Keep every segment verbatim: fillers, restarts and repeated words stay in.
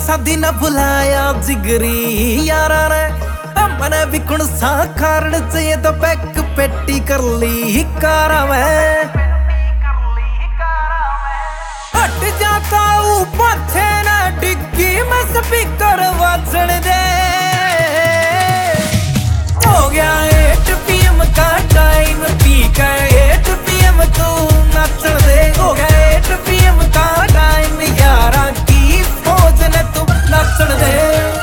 सादी न बुलाया जिगरी यारा ने मैंने भी कुण सा कारण चाहिए तो पैक पेटी कर ली कारा में हट जाता ऊपर थे ना डिग्गी में स्पीकर वाजन दे हो गया एट पी एम का टाइम पी का एट पी एम तू नाचन दे हो गया एट पी एम का टाइम यारा की फौज ने तू नाचन दे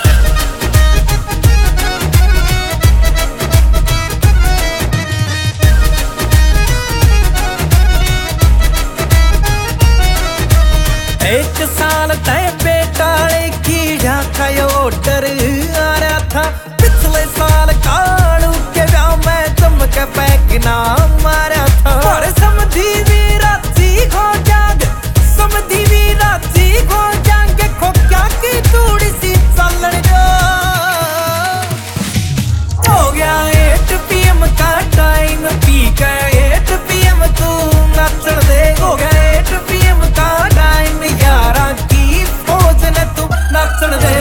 एक साल तय बेटाले कीड़ा का ऑर्डर आ रहा था पिछले साल कालू के ब्याह में तुमके पैक ना मारा था और समझी भी राजी हो जाग समझी भी राजी हो जाएंगे खो क्या की थोड़ी सी चलन दो हो गया एट पी एम का टाइम पी का एट पी एम तू नाचन दे हो गया एट पी एम का टाइम यारा की फौज ने तू नाचन दे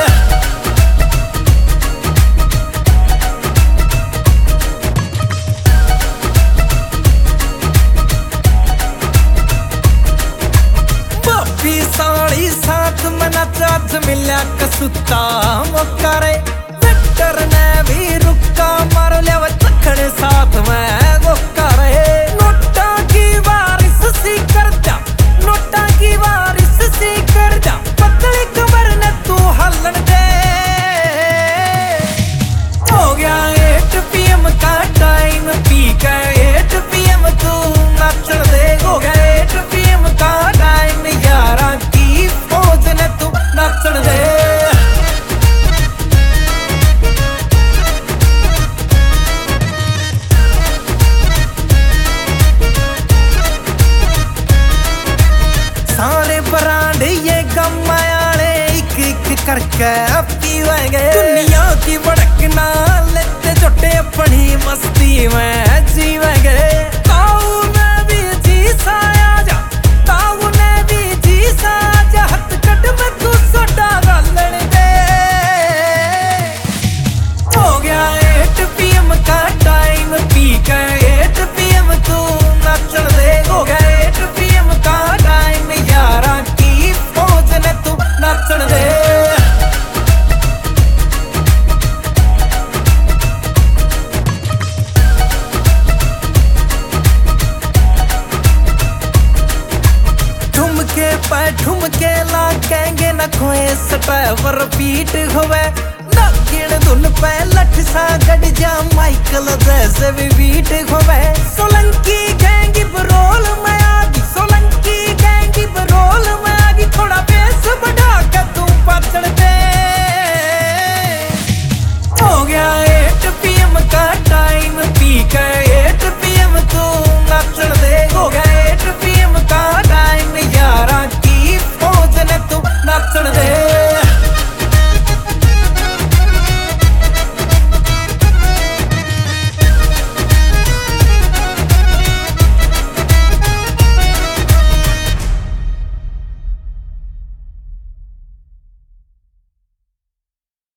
बापी साड़ी साथ में नाच मिल्या कसुता मौका रे वेक्टर ने भी रुका मार लिया चखड़ साथ में गोका रे नोटा की बारिश सी कर जा नोटा की बारिश सी कर जा पतली कमर ने तू हलन दे हो गया एट पी एम का टाइम पी का एट पी एम तू नाचन दे हो गया एट पी एम का टाइम यारा की फौज ने तू नाचन दे सारे ब्रांड ये गमायाले एक एक करके पीवेंगे दुनिया की भड़कना लेते छोटे अपनी मस्ती में जीवेंगे ताऊ ने भी जी साया जा ताऊ ने भी जी साया जा हथकट में तू सोटा गालन दे हो गया एट पी एम का टाइम पी का एट पी एम तू नाचन दे हो गया एट पी एम का टाइम यारा की फौज ने तू नाचन दे ठुमके पे ठुमके लागेंगे न खोए स्टेवर पीट होवे नागिन धुन पे लठ सा गड़ जा माइकल जैसे भी बीट होवे सोलंकी गैंगी बरोल में आगी सोलंकी गैंगी बरोल में आगी थोड़ा बेस बढ़ा